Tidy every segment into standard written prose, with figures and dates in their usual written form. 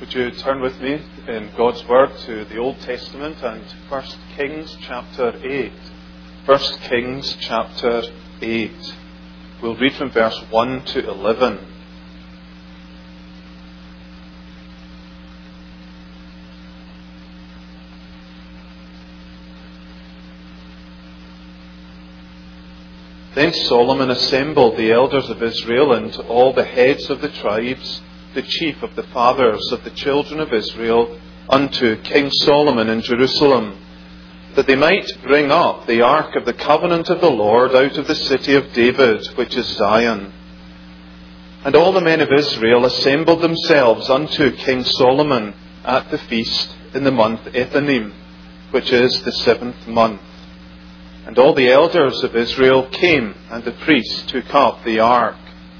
Would you turn with me in God's Word to the Old Testament and 1 Kings chapter 8. 1 Kings chapter 8. We'll read from verse 1 to 11. Then Solomon assembled the elders of Israel and all the heads of the tribes, the chief of the fathers of the children of Israel, unto King Solomon in Jerusalem, that they might bring up the ark of the covenant of the Lord out of the city of David, which is Zion. And all the men of Israel assembled themselves unto King Solomon at the feast in the month Ethanim, which is the 7th month. And all the elders of Israel came, and the priests took up the ark.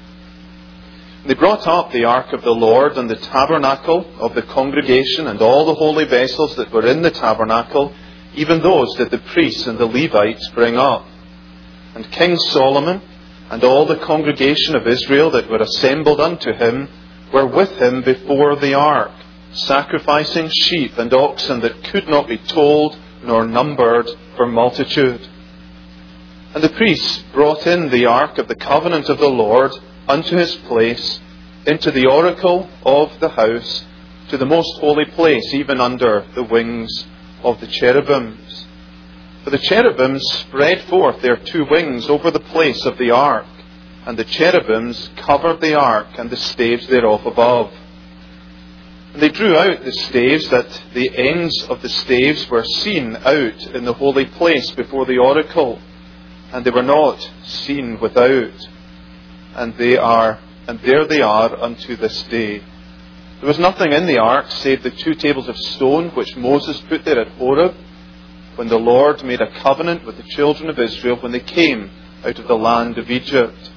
They brought up the ark of the Lord and the tabernacle of the congregation and all the holy vessels that were in the tabernacle, even those did the priests and the Levites bring up. And King Solomon and all the congregation of Israel that were assembled unto him were with him before the ark, sacrificing sheep and oxen that could not be told nor numbered for multitude. And the priests brought in the ark of the covenant of the Lord unto his place, into the oracle of the house, to the most holy place, even under the wings of the cherubims. For the cherubims spread forth their two wings over the place of the ark, and the cherubims covered the ark and the staves thereof above. And they drew out the staves, that the ends of the staves were seen out in the holy place before the oracle, and they were not seen without. And there they are unto this day. There was nothing in the ark save the two tables of stone which Moses put there at Horeb, when the Lord made a covenant with the children of Israel when they came out of the land of Egypt.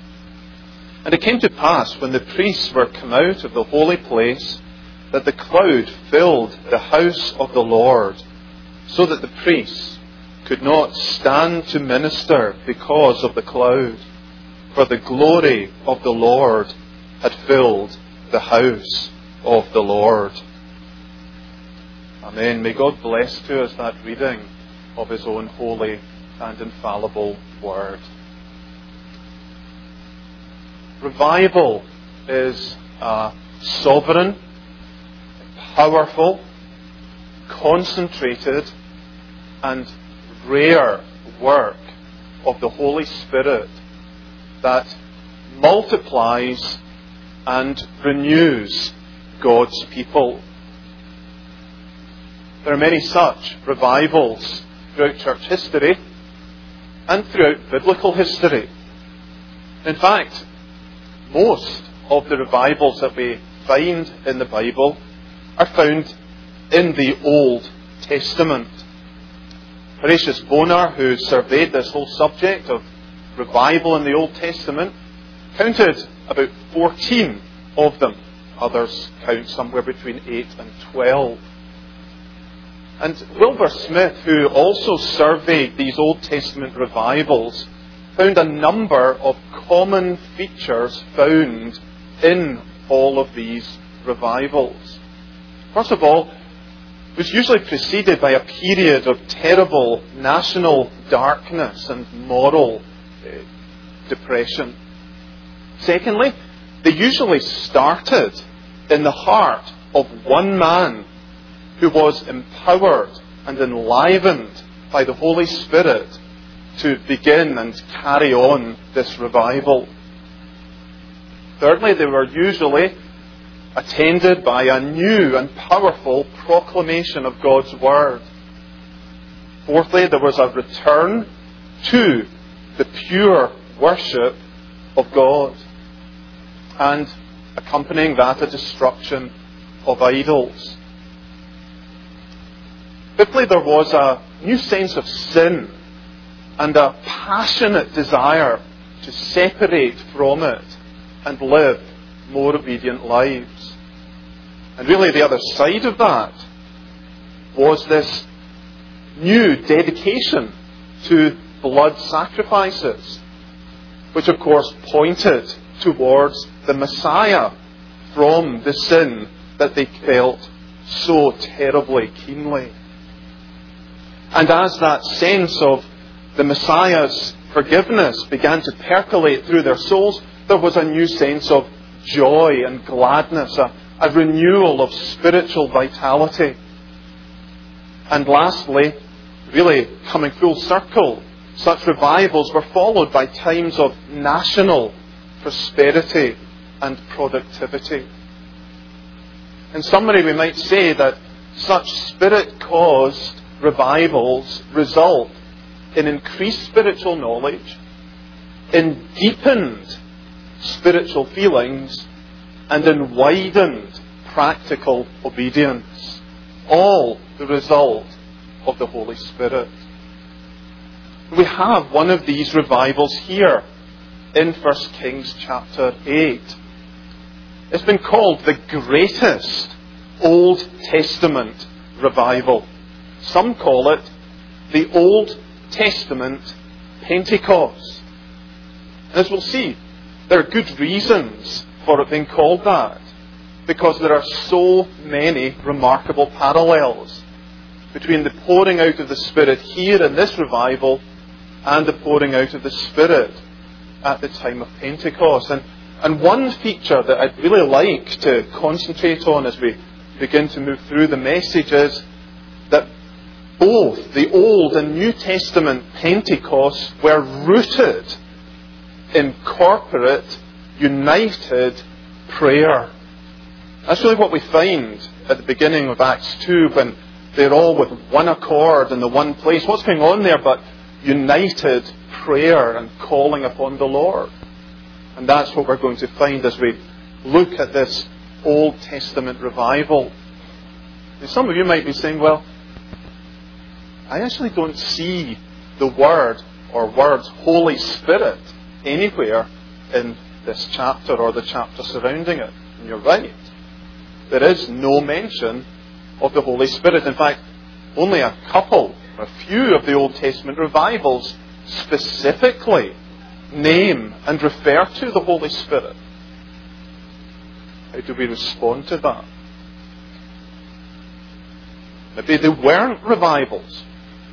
And it came to pass, when the priests were come out of the holy place, that the cloud filled the house of the Lord, so that the priests could not stand to minister because of the cloud. For the glory of the Lord had filled the house of the Lord. Amen. May God bless to us that reading of His own holy and infallible Word. Revival is a sovereign, powerful, concentrated, and rare work of the Holy Spirit that multiplies and renews God's people. There are many such revivals throughout church history and throughout biblical history. In fact, most of the revivals that we find in the Bible are found in the Old Testament. Horatius Bonar, who surveyed this whole subject of revival in the Old Testament, counted about 14 of them. Others count somewhere between 8 and 12. And Wilbur Smith, who also surveyed these Old Testament revivals, found a number of common features found in all of these revivals. First of all, it was usually preceded by a period of terrible national darkness and moral depression. Secondly, they usually started in the heart of one man who was empowered and enlivened by the Holy Spirit to begin and carry on this revival. Thirdly, they were usually attended by a new and powerful proclamation of God's Word. Fourthly, there was a return to the pure worship of God, and accompanying that, a destruction of idols. Fifthly, there was a new sense of sin and a passionate desire to separate from it and live more obedient lives. And really the other side of that was this new dedication to blood sacrifices, which of course pointed towards the Messiah from the sin that they felt so terribly keenly. And as that sense of the Messiah's forgiveness began to percolate through their souls, there was a new sense of joy and gladness, a renewal of spiritual vitality. And lastly, really coming full circle, such revivals were followed by times of national prosperity and productivity. In summary, we might say that such Spirit-caused revivals result in increased spiritual knowledge, in deepened spiritual feelings, and in widened practical obedience. All the result of the Holy Spirit. We have one of these revivals here in 1 Kings chapter 8. It's been called the greatest Old Testament revival. Some call it the Old Testament Pentecost. As we'll see, there are good reasons for it being called that, because there are so many remarkable parallels between the pouring out of the Spirit here in this revival and the pouring out of the Spirit at the time of Pentecost. And one feature that I'd really like to concentrate on as we begin to move through the message is that both the Old and New Testament Pentecosts were rooted in corporate, united prayer. That's really what we find at the beginning of Acts 2 when they're all with one accord in the one place. What's going on there but united prayer and calling upon the Lord? And that's what we're going to find as we look at this Old Testament revival. And some of you might be saying, well, I actually don't see the word or words Holy Spirit anywhere in this chapter or the chapter surrounding it. And you're right. There is no mention of the Holy Spirit. In fact, only a few of the Old Testament revivals specifically name and refer to the Holy Spirit. How do we respond to that? Maybe they weren't revivals.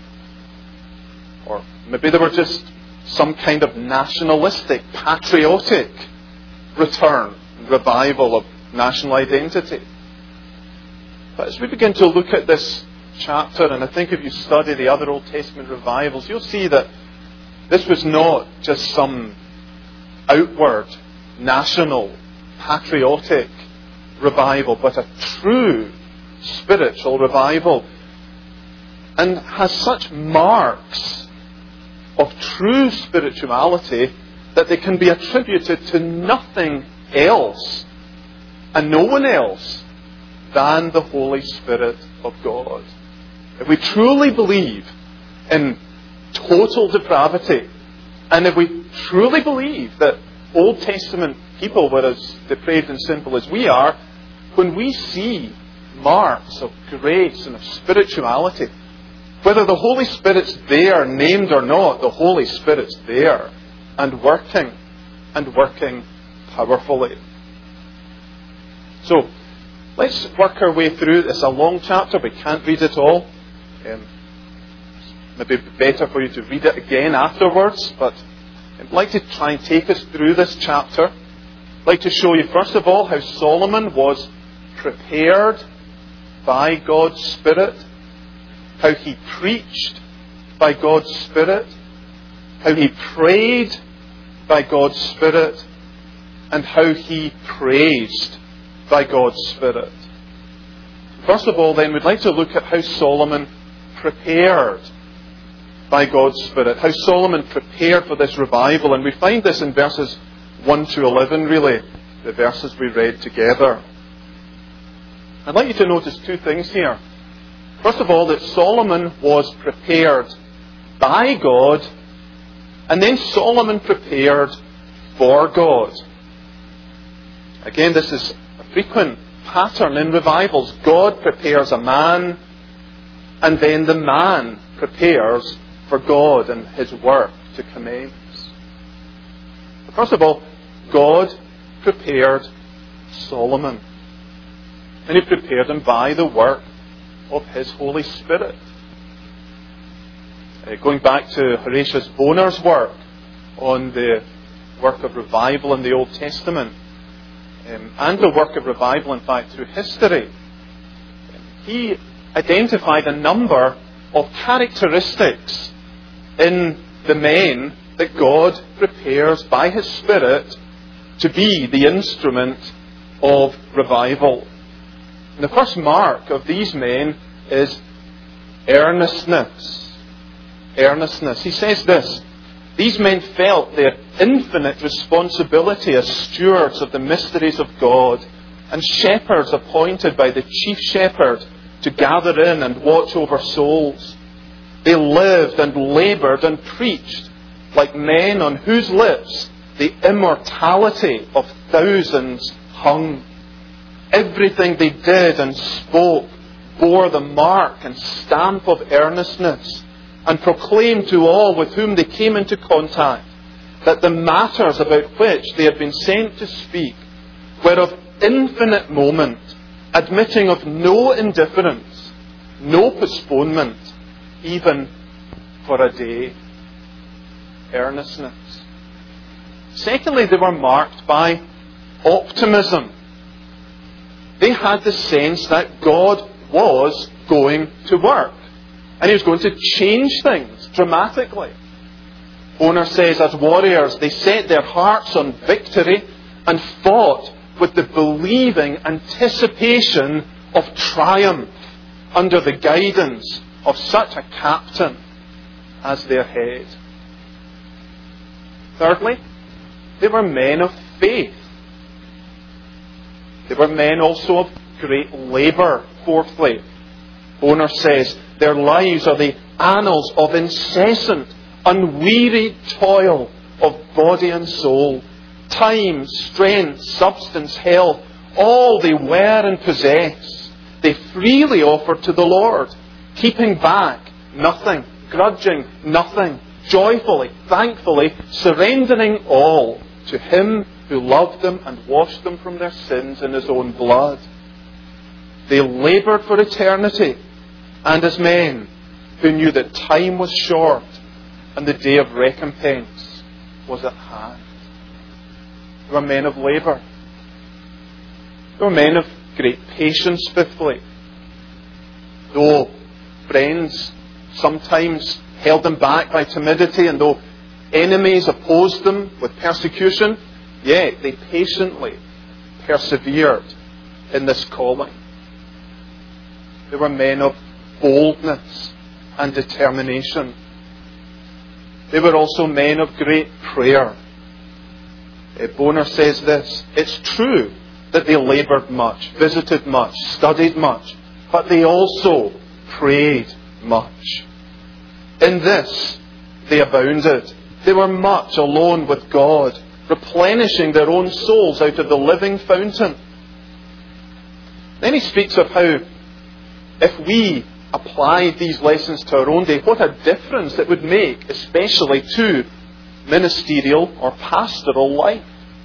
Or maybe they were just some kind of nationalistic, patriotic return and revival of national identity. But as we begin to look at this chapter, and I think if you study the other Old Testament revivals, you'll see that this was not just some outward, national, patriotic revival, but a true spiritual revival, and has such marks of true spirituality that they can be attributed to nothing else and no one else than the Holy Spirit of God. If we truly believe in total depravity, and if we truly believe that Old Testament people were as depraved and sinful as we are, when we see marks of grace and of spirituality, whether the Holy Spirit's there, named or not, the Holy Spirit's there and working powerfully. So, let's work our way through. It's a long chapter. We can't read it all. Maybe better for you to read it again afterwards, but I'd like to try and take us through this chapter. I'd like to show you, first of all, how Solomon was prepared by God's Spirit, how he preached by God's Spirit, how he prayed by God's Spirit, and how he praised by God's Spirit. First of all, then, we'd like to look at how Solomon prepared by God's Spirit, how Solomon prepared for this revival. And we find this in verses 1 to 11, really, the verses we read together. I'd like you to notice two things here. First of all, that Solomon was prepared by God, and then Solomon prepared for God. Again, this is a frequent pattern in revivals. God prepares a man, and then the man prepares for God and His work to commence. First of all, God prepared Solomon. And He prepared them by the work of His Holy Spirit. Going back to Horatius Boner's work on the work of revival in the Old Testament, and the work of revival, in fact, through history, he identified a number of characteristics in the men that God prepares by His Spirit to be the instrument of revival. And the first mark of these men is earnestness. Earnestness. He says this: these men felt their infinite responsibility as stewards of the mysteries of God and shepherds appointed by the chief shepherd to gather in and watch over souls. They lived and laboured and preached like men on whose lips the immortality of thousands hung. Everything they did and spoke bore the mark and stamp of earnestness, and proclaimed to all with whom they came into contact that the matters about which they had been sent to speak were of infinite moment, admitting of no indifference, no postponement, even for a day. Earnestness. Secondly, they were marked by optimism. They had the sense that God was going to work, and He was going to change things dramatically. Boner says, as warriors, they set their hearts on victory and fought with the believing anticipation of triumph under the guidance of such a captain as their head. Thirdly, they were men of faith. They were men also of great labour. Fourthly, Boner says, their lives are the annals of incessant, unwearied toil of body and soul. Time, strength, substance, health, all they were and possess, they freely offered to the Lord, keeping back nothing, grudging nothing, joyfully, thankfully, surrendering all to Him who loved them and washed them from their sins in His own blood. They laboured for eternity, and as men who knew that time was short and the day of recompense was at hand. They were men of labour. They were men of great patience, fifthly. Though friends sometimes held them back by timidity, and though enemies opposed them with persecution, yet they patiently persevered in this calling. They were men of boldness and determination. They were also men of great prayer. Boner says this: it's true that they laboured much, visited much, studied much, but they also prayed much. In this they abounded. They were much alone with God, replenishing their own souls out of the living fountain. Then he speaks of how if we applied these lessons to our own day, what a difference it would make, especially to ministerial or pastoral life.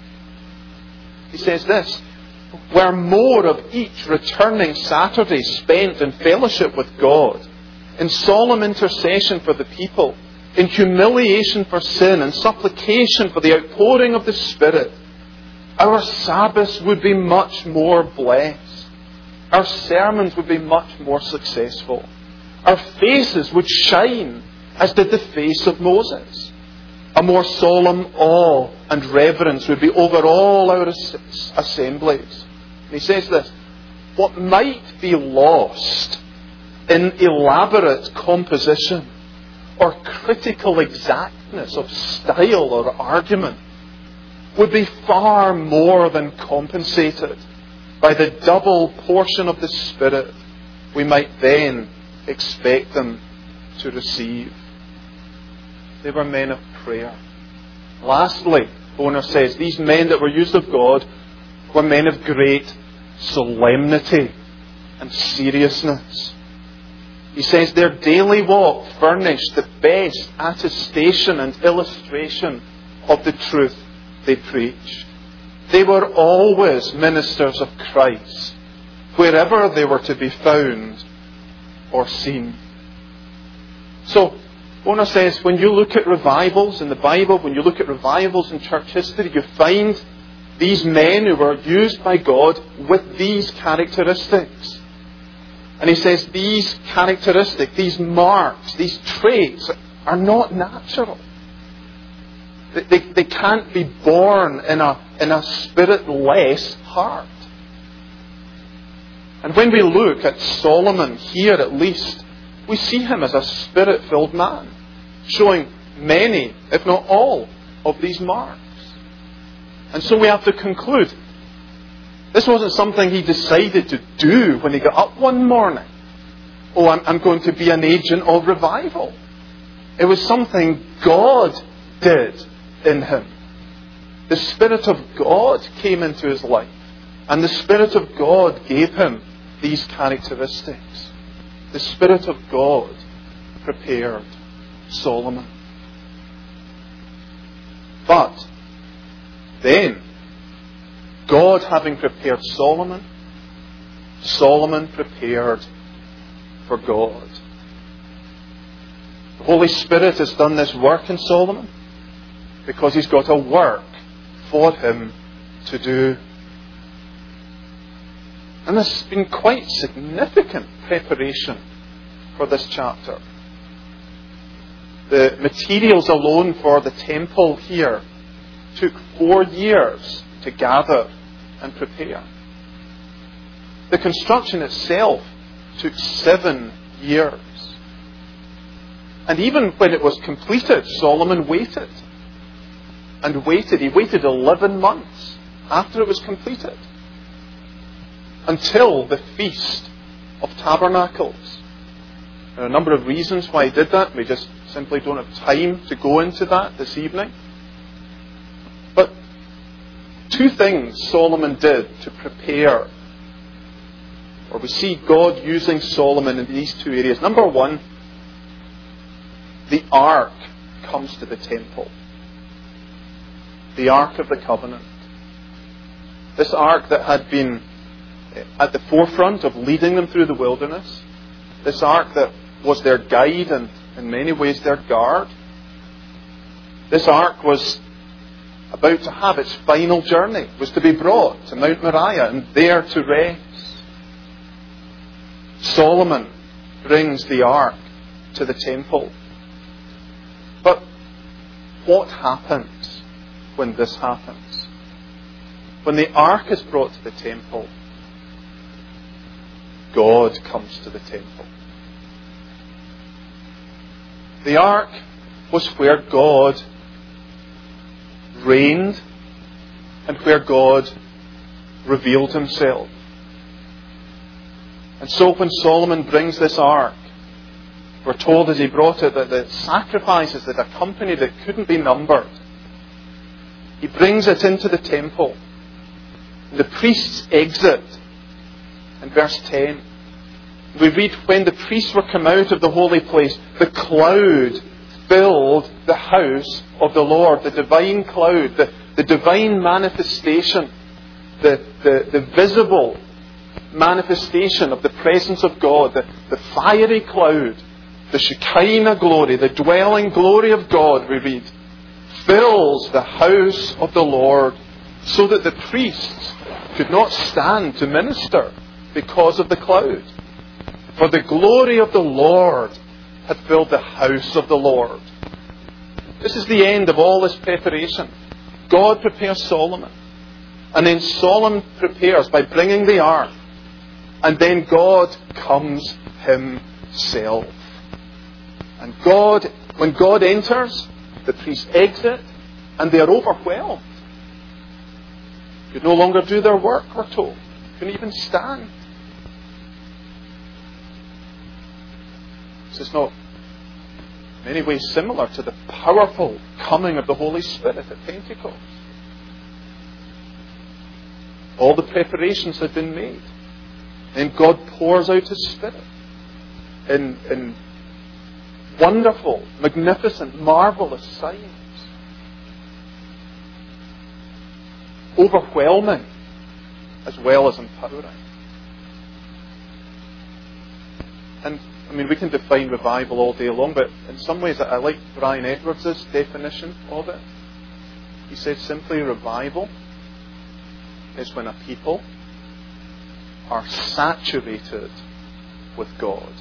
He says this: were more of each returning Saturday spent in fellowship with God, in solemn intercession for the people, in humiliation for sin and supplication for the outpouring of the Spirit, our Sabbaths would be much more blessed. Our sermons would be much more successful. Our faces would shine as did the face of Moses. A more solemn awe and reverence would be over all our assemblies. And he says this: what might be lost in elaborate composition or critical exactness of style or argument would be far more than compensated by the double portion of the Spirit we might then expect them to receive. They were men of prayer. Lastly, Boner says, these men that were used of God were men of great solemnity and seriousness. He says their daily walk furnished the best attestation and illustration of the truth they preached. They were always ministers of Christ, wherever they were to be found or seen. So, Bonar says, when you look at revivals in the Bible, when you look at revivals in church history, you find these men who were used by God with these characteristics. And he says these characteristics, these marks, these traits are not natural. They can't be born in a spiritless heart. And when we look at Solomon here at least, we see him as a spirit-filled man, showing many, if not all, of these marks. And so we have to conclude, this wasn't something he decided to do when he got up one morning. Oh, I'm going to be an agent of revival. It was something God did in him. The Spirit of God came into his life. And the Spirit of God gave him these characteristics. The Spirit of God prepared Solomon. But then, God having prepared Solomon, Solomon prepared for God. The Holy Spirit has done this work in Solomon because he's got a work for him to do. And this has been quite significant preparation for this chapter. The materials alone for the temple here took 4 years to gather and prepare. The construction itself took 7 years. And even when it was completed, Solomon waited. And waited. He waited 11 months after it was completed. Until the Feast of Tabernacles. There are a number of reasons why he did that. We just simply don't have time to go into that this evening. But 2 things Solomon did to prepare. Or we see God using Solomon in these 2 areas. Number 1, the ark comes to the temple. The Ark of the Covenant. This ark that had been at the forefront of leading them through the wilderness. This ark that was their guide and in many ways their guard. This ark was about to have its final journey, was to be brought to Mount Moriah and there to rest. Solomon brings the ark to the temple. But what happens when this happens? When the ark is brought to the temple, God comes to the temple. The ark was where God reigned and where God revealed himself. And so when Solomon brings this ark, we're told as he brought it that the sacrifices that accompanied it couldn't be numbered. He brings it into the temple. The priests exit. In verse 10, we read, when the priests were come out of the holy place, the cloud filled the house of the Lord. The divine cloud, the divine manifestation, the visible manifestation of the presence of God, the fiery cloud, the Shekinah glory, the dwelling glory of God, we read, fills the house of the Lord, so that the priests could not stand to minister because of the cloud. For the glory of the Lord had filled the house of the Lord. This is the end of all this preparation. God prepares Solomon. And then Solomon prepares by bringing the ark. And then God comes himself. And when God enters, the priests exit and they are overwhelmed. Could no longer do their work, we're told. Couldn't even stand. This is not in any way similar to the powerful coming of the Holy Spirit at Pentecost. All the preparations had been made. And God pours out His Spirit in wonderful, magnificent, marvelous signs. Overwhelming as well as empowering. And I mean, we can define revival all day long, but in some ways I like Brian Edwards' definition of it. He said simply, revival is when a people are saturated with God.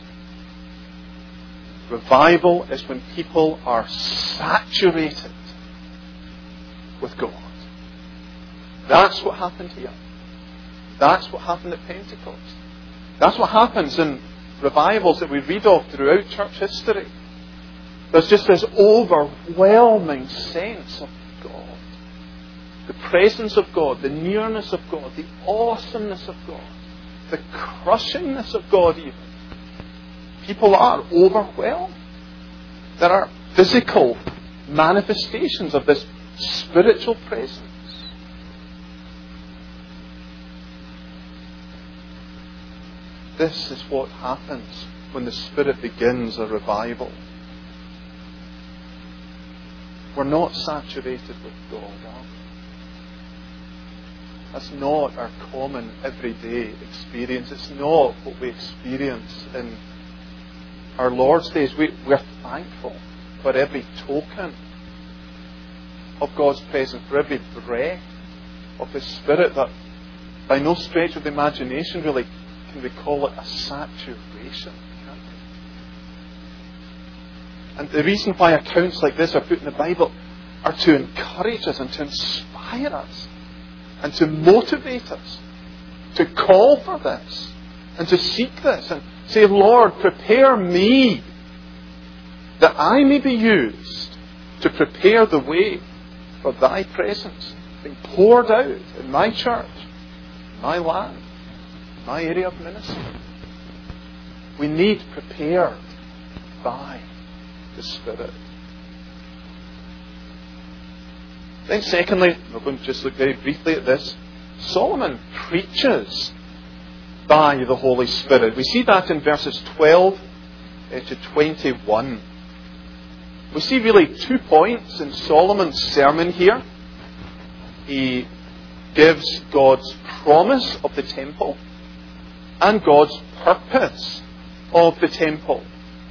Revival is when people are saturated with God. That's what happened here. That's what happened at Pentecost. That's what happens in revivals that we read of throughout church history. There's just this overwhelming sense of God. The presence of God, the nearness of God, the awesomeness of God, the crushingness of God even. People are overwhelmed. There are physical manifestations of this spiritual presence. This is what happens when the Spirit begins a revival. We're not saturated with God, are we? That's not our common everyday experience. It's not what we experience in our Lord's days. We're thankful for every token of God's presence, for every breath of His Spirit, that by no stretch of the imagination really can we call it a saturation. Can't we? And the reason why accounts like this are put in the Bible are to encourage us and to inspire us and to motivate us to call for this and to seek this and say, Lord, prepare me that I may be used to prepare the way for Thy presence being poured out in my church, my land, my area of ministry. We need prepared by the Spirit. Then secondly, we're going to just look very briefly at this. Solomon preaches by the Holy Spirit. We see that in verses 12 to 21. We see really 2 points in Solomon's sermon here. He gives God's promise of the temple and God's purpose of the temple.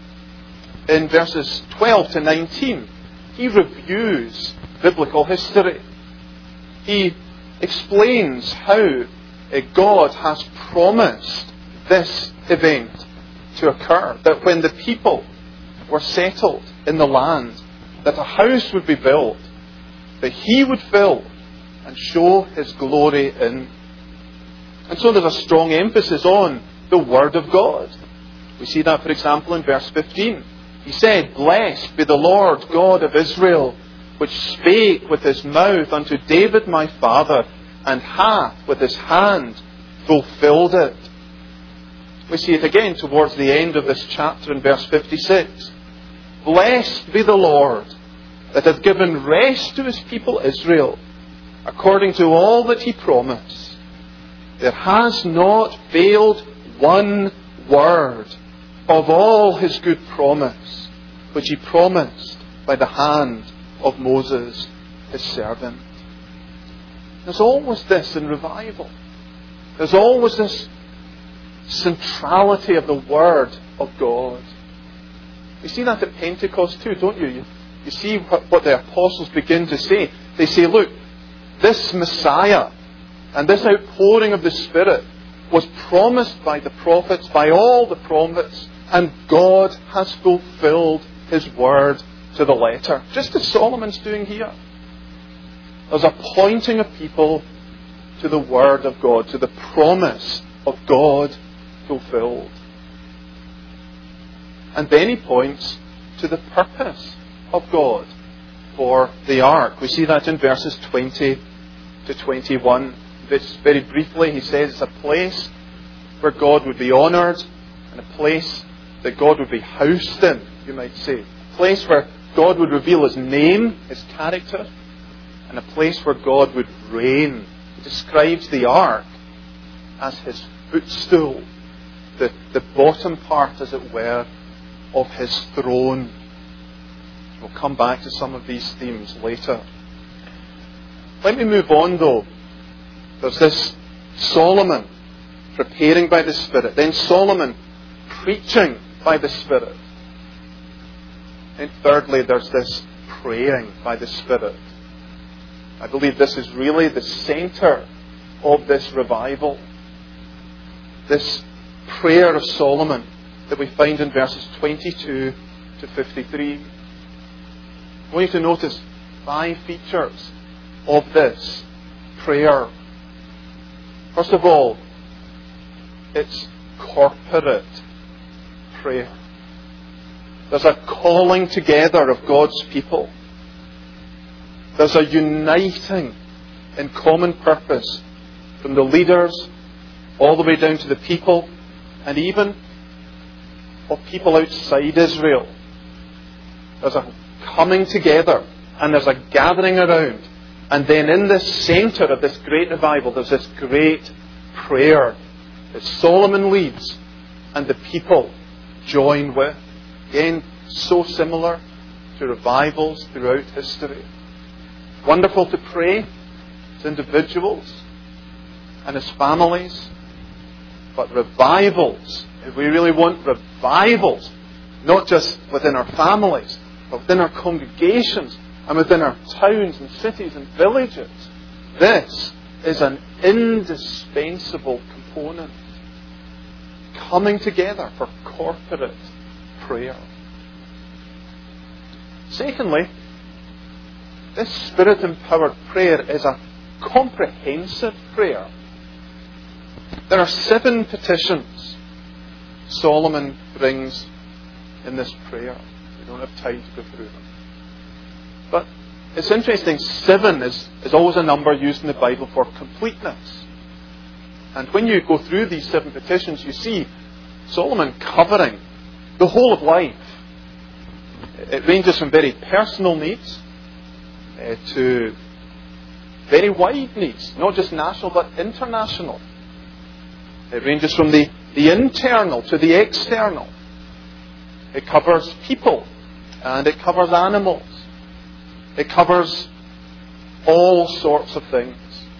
In verses 12 to 19, he reviews biblical history. He explains how God has promised this event to occur. That when the people were settled in the land, that a house would be built, that He would fill and show His glory in. And so there's a strong emphasis on the Word of God. We see that, for example, in verse 15. He said, Blessed be the Lord God of Israel, which spake with His mouth unto David my father, and hath with His hand fulfilled it. We see it again towards the end of this chapter in verse 56. Blessed be the Lord, that hath given rest to His people Israel, according to all that He promised. There has not failed one word of all His good promise, which He promised by the hand of Moses, His servant. There's always this in revival. There's always this centrality of the Word of God. You see that at Pentecost too, don't you? You see what the apostles begin to say. They say, look, this Messiah and this outpouring of the Spirit was promised by the prophets, by all the prophets, and God has fulfilled His word to the letter. Just as Solomon's doing here. There's a pointing of people to the Word of God, to the promise of God fulfilled. And then he points to the purpose of God for the ark. We see that in verses 20 to 21. This, very briefly, he says it's a place where God would be honoured, and a place that God would be housed in, you might say. A place where God would reveal His name, His character, and a place where God would reign. He describes the ark as His footstool, the bottom part, as it were, of His throne. We'll come back to some of these themes later. Let me move on though. There's this Solomon preparing by the Spirit. Then Solomon preaching by the Spirit. And thirdly, there's this praying by the Spirit. I believe this is really the centre of this revival. This prayer of Solomon that we find in verses 22 to 53. I want you to notice 5 features of this prayer. First of all, it's corporate prayer. There's a calling together of God's people. There's a uniting in common purpose from the leaders all the way down to the people, and even of people outside Israel. There's a coming together and there's a gathering around. And then in the centre of this great revival, there's this great prayer that Solomon leads and the people join with. Again, so similar to revivals throughout history. Wonderful to pray as individuals and as families. But revivals, if we really want revivals, not just within our families, but within our congregations and within our towns and cities and villages, this is an indispensable component. Coming together for corporate prayer. Secondly, this Spirit-empowered prayer is a comprehensive prayer. There are 7 petitions Solomon brings in this prayer. We don't have time to go through them. But it's interesting, 7 is always a number used in the Bible for completeness. And when you go through these 7 petitions, you see Solomon covering the whole of life. It ranges from very personal needs to very wide needs, not just national but international. It ranges from the internal to the external. It covers people and it covers animals. It covers all sorts of things.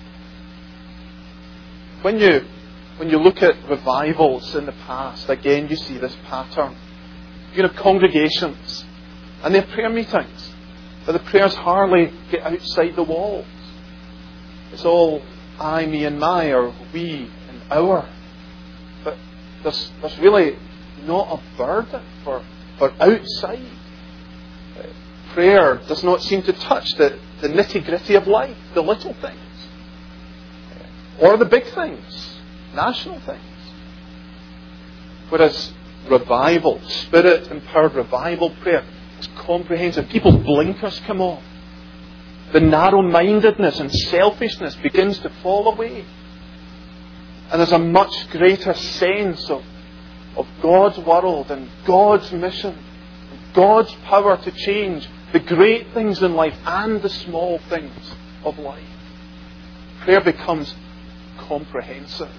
When you look at revivals in the past, again you see this pattern. You have congregations and they have prayer meetings, but the prayers hardly get outside the walls. It's all I, me and my, or we and our. But there's really not a burden for outside. Prayer does not seem to touch the nitty-gritty of life, the little things, or the big things, national things. Whereas revival, Spirit-empowered revival prayer is comprehensive. People's blinkers come off. The narrow-mindedness and selfishness begins to fall away. And there's a much greater sense of God's world and God's mission, and God's power to change the great things in life and the small things of life. Prayer becomes comprehensive.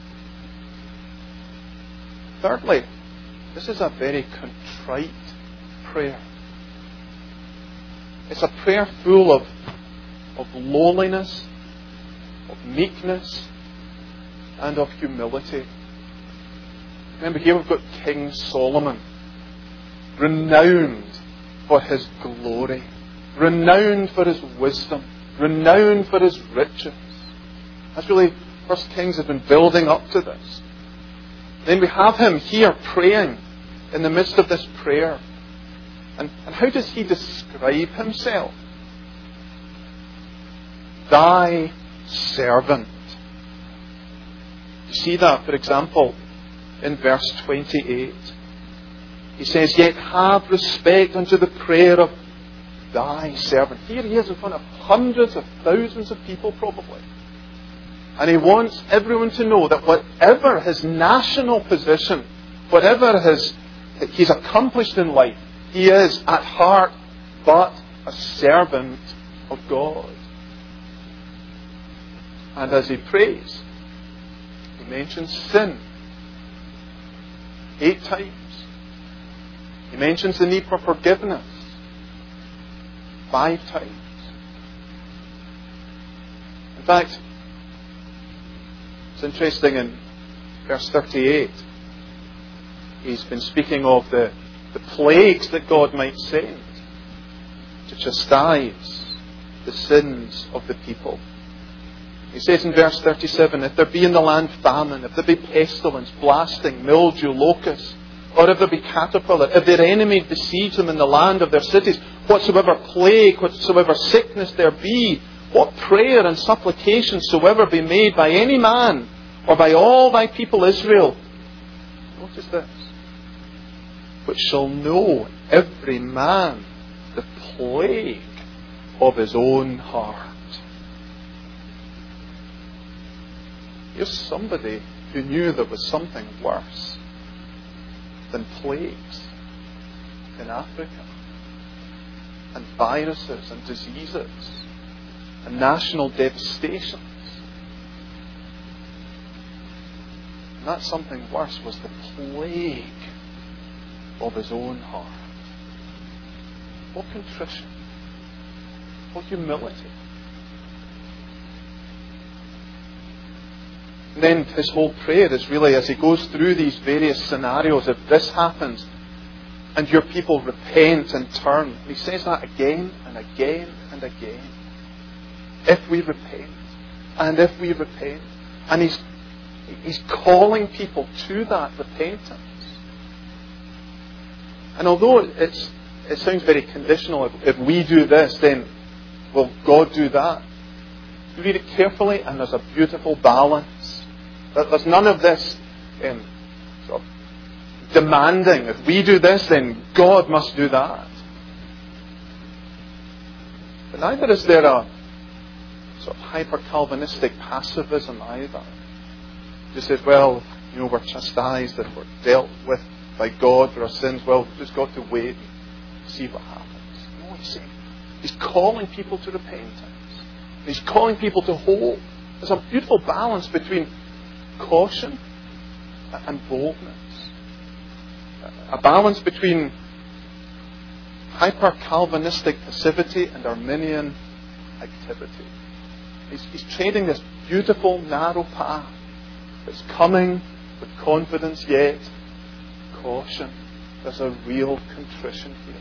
Thirdly, this is a very contrite prayer. It's a prayer full of lowliness, of meekness, and of humility. Remember, here we've got King Solomon, renowned for his glory, renowned for his wisdom, renowned for his riches. That's really, First Kings has been building up to this. Then we have him here praying in the midst of this prayer. And how does he describe himself? Thy servant. You see that, for example, in verse 28. He says, yet have respect unto the prayer of thy servant. Here he is in front of hundreds of thousands of people probably. And he wants everyone to know that whatever his national position, whatever he's accomplished in life, he is at heart but a servant of God. And as he prays, he mentions sin 8 times. He mentions the need for forgiveness 5 times. In fact, it's interesting in verse 38. he's been speaking of the plagues that God might send to chastise the sins of the people. He says in verse 37, if there be in the land famine, if there be pestilence, blasting, mildew, locusts, or if there be caterpillar, if their enemy besiege them in the land of their cities, whatsoever plague, whatsoever sickness there be, what prayer and supplication soever be made by any man, or by all thy people Israel. Notice this. Which shall know every man the plague of his own heart. Here's somebody who knew there was something worse than plagues in Africa, and viruses and diseases and national devastations. And that something worse was the plague of his own heart. What contrition, what humility. And then his whole prayer is really, as he goes through these various scenarios, if this happens and your people repent and turn. And he says that again and again and again. If we repent, and if we repent. And he's calling people to that repentance. And although it sounds very conditional, if we do this, then will God do that? You read it carefully, and there's a beautiful balance. There's none of this sort of demanding. If we do this, then God must do that. But neither is there a sort of hyper-Calvinistic passivism either. Just says, well, we're chastised and we're dealt with by God for our sins. Well, we've just got to wait and see what happens. No, he's calling people to repentance. He's calling people to hope. There's a beautiful balance between caution and boldness. A balance between hyper-Calvinistic passivity and Arminian activity. He's trading this beautiful, narrow path that's coming with confidence, yet caution. There's a real contrition here.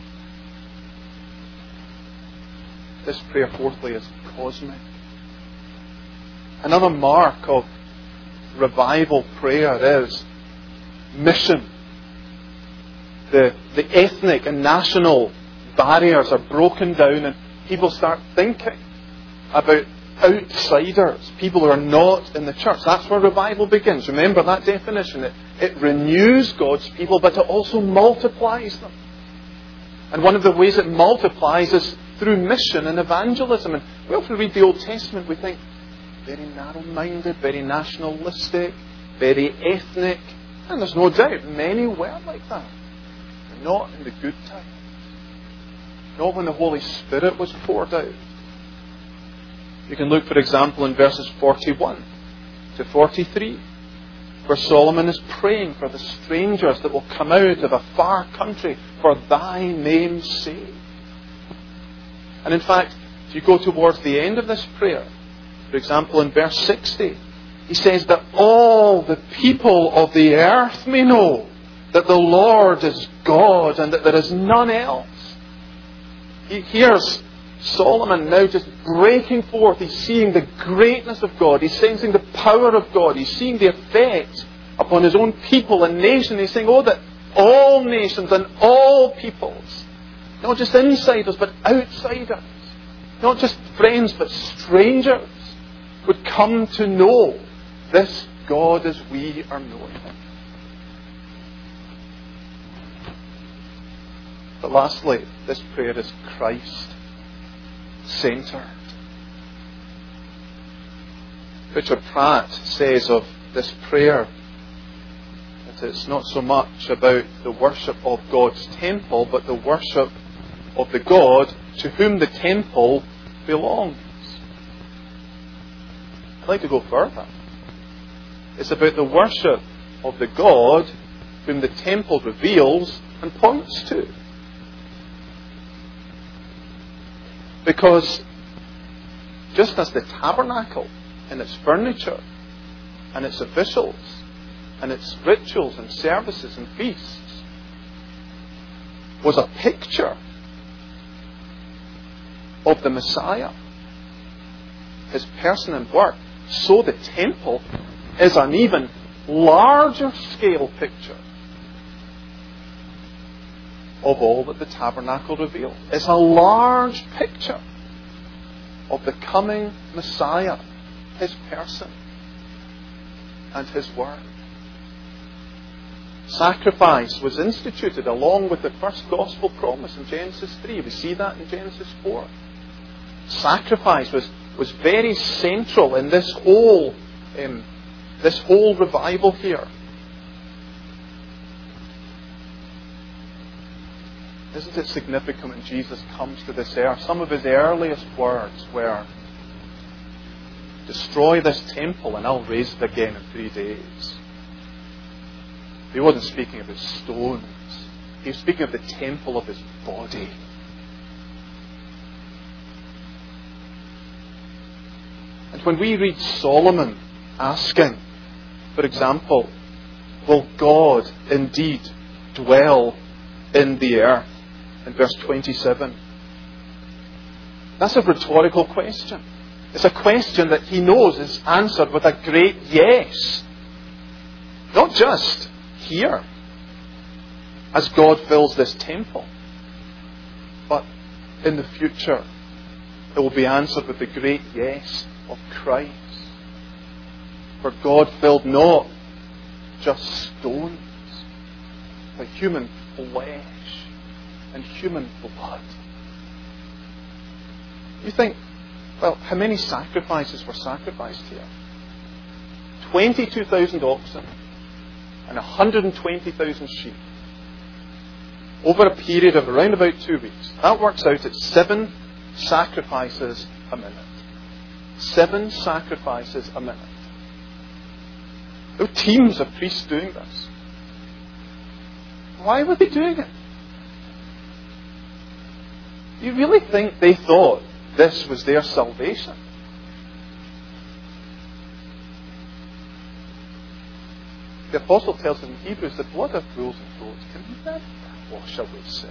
This prayer, fourthly, is cosmic. Another mark of revival prayer is mission. The ethnic and national barriers are broken down, and people start thinking about outsiders, people who are not in the church. That's where revival begins. Remember that definition. It renews God's people, but it also multiplies them. And one of the ways it multiplies is through mission and evangelism. And we often read the Old Testament, we think, very narrow-minded, very nationalistic, very ethnic. And there's no doubt many were like that. But not in the good times. Not when the Holy Spirit was poured out. You can look, for example, in verses 41 to 43, where Solomon is praying for the strangers that will come out of a far country for thy name's sake. And in fact, if you go towards the end of this prayer, for example, in verse 60, he says that all the people of the earth may know that the Lord is God and that there is none else. Here's Solomon now just breaking forth. He's seeing the greatness of God. He's sensing the power of God. He's seeing the effect upon his own people and nation. He's saying, that all nations and all peoples, not just insiders but outsiders, not just friends but strangers, would come to know this God as we are knowing Him. But lastly, this prayer is Christ-centered. Richard Pratt says of this prayer that it's not so much about the worship of God's temple, but the worship of the God to whom the temple belongs. I'd like to go further. It's about the worship of the God whom the temple reveals and points to. Because just as the tabernacle and its furniture and its officials and its rituals and services and feasts was a picture of the Messiah, His person and work, so the temple is an even larger scale picture of all that the tabernacle revealed. It's a large picture of the coming Messiah, His person and His word. Sacrifice was instituted along with the first gospel promise in Genesis 3. We see that in Genesis 4. Sacrifice was very central in this whole revival here. Isn't it significant when Jesus comes to this earth? Some of His earliest words were, destroy this temple and I'll raise it again in 3 days. He wasn't speaking of His stones. He was speaking of the temple of His body. And when we read Solomon asking, for example, will God indeed dwell in the earth? In verse 27. That's a rhetorical question. It's a question that he knows is answered with a great yes. Not just here, as God fills this temple, but in the future it will be answered with the great yes of Christ. For God filled not just stones, but human flesh and human blood. You think, well, how many sacrifices were sacrificed here? 22,000 oxen and 120,000 sheep over a period of around about 2 weeks. That works out at 7 sacrifices a minute. 7 sacrifices a minute. There were teams of priests doing this. Why were they doing it? You really think they thought this was their salvation? The apostle tells us in Hebrews that blood of bulls and goats can never wash away sin.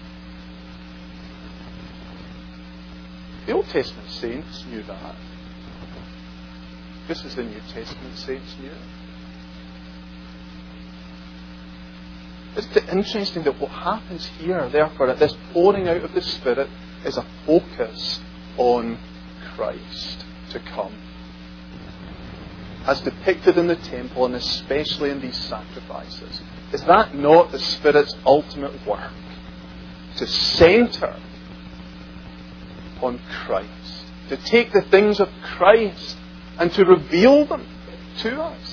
The Old Testament saints knew that. This is the New Testament saints knew. Isn't it interesting that what happens here, therefore, at this pouring out of the Spirit, is a focus on Christ to come, as depicted in the temple and especially in these sacrifices? Is that not the Spirit's ultimate work? To centre on Christ, to take the things of Christ and to reveal them to us.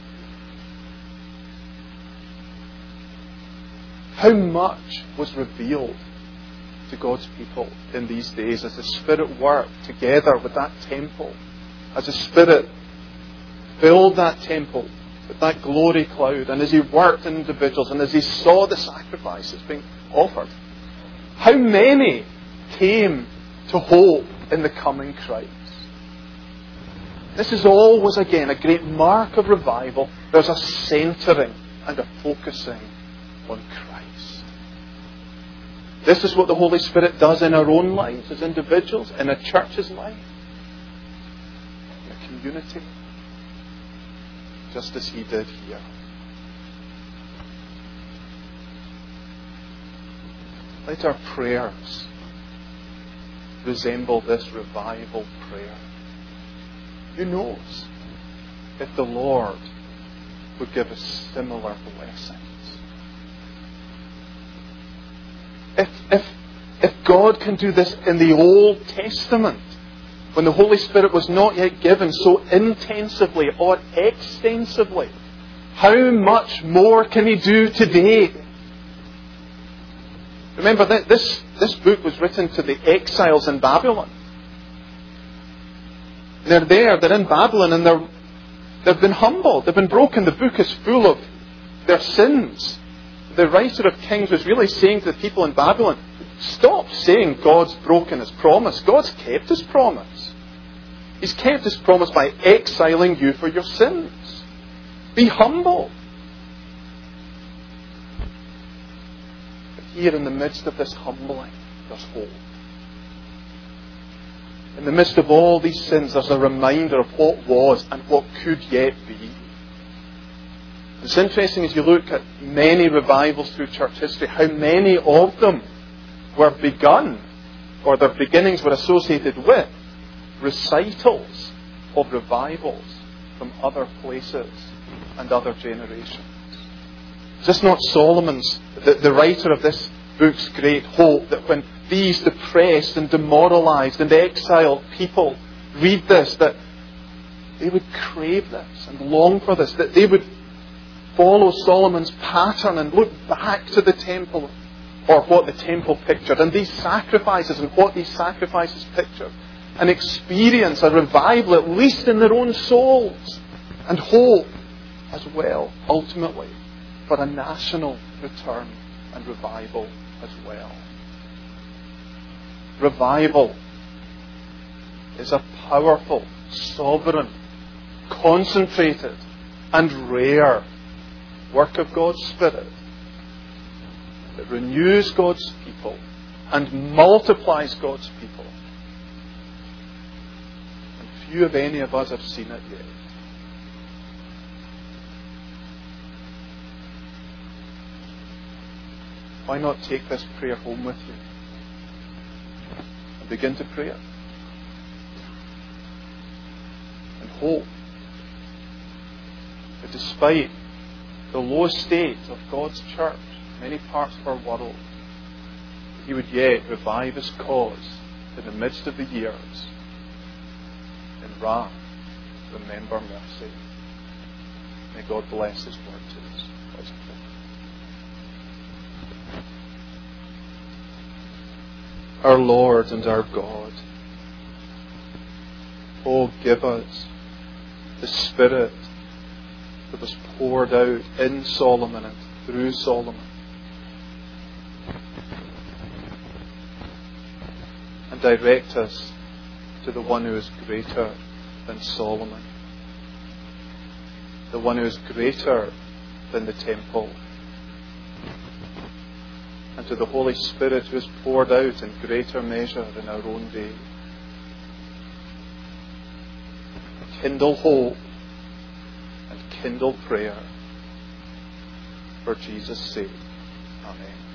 How much was revealed to God's people in these days as the Spirit worked together with that temple, as the Spirit filled that temple with that glory cloud, and as He worked in individuals, and as He saw the sacrifices being offered. How many came to hope in the coming Christ? This is always, again, a great mark of revival. There's a centering and a focusing on Christ. This is what the Holy Spirit does in our own lives as individuals, in a church's life, in a community, just as He did here. Let our prayers resemble this revival prayer. Who knows if the Lord would give us similar blessings? If God can do this in the Old Testament, when the Holy Spirit was not yet given so intensively or extensively, how much more can He do today? Remember that this book was written to the exiles in Babylon. They're in Babylon, and they've been humbled, they've been broken. The book is full of their sins. The writer of Kings was really saying to the people in Babylon, stop saying God's broken His promise. God's kept His promise. He's kept His promise by exiling you for your sins. Be humble. here in the midst of this humbling, there's hope. In the midst of all these sins, there's a reminder of what was and what could yet be. It's interesting as you look at many revivals through church history, how many of them were begun, or their beginnings were associated with, recitals of revivals from other places and other generations. Is this not Solomon's, the writer of this book's great hope, that when these depressed and demoralized and exiled people read this, that they would crave this and long for this, that they would follow Solomon's pattern and look back to the temple, or what the temple pictured, and these sacrifices and what these sacrifices pictured, and experience a revival, at least in their own souls, and hope as well, ultimately, for a national return and revival as well. Revival is a powerful, sovereign, concentrated, and rare work of God's Spirit that renews God's people and multiplies God's people. And few of any of us have seen it yet. Why not take this prayer home with you and begin to pray it? And hope that despite the low state of God's church, many parts of our world, He would yet revive His cause in the midst of the years. In wrath, remember mercy. May God bless His word to us. Let's pray. Our Lord and our God, oh, give us the Spirit that was poured out in Solomon and through Solomon. And direct us to the one who is greater than Solomon, the one who is greater than the temple, and to the Holy Spirit who is poured out in greater measure in our own day. Kindle hope and kindle prayer for Jesus' sake. Amen.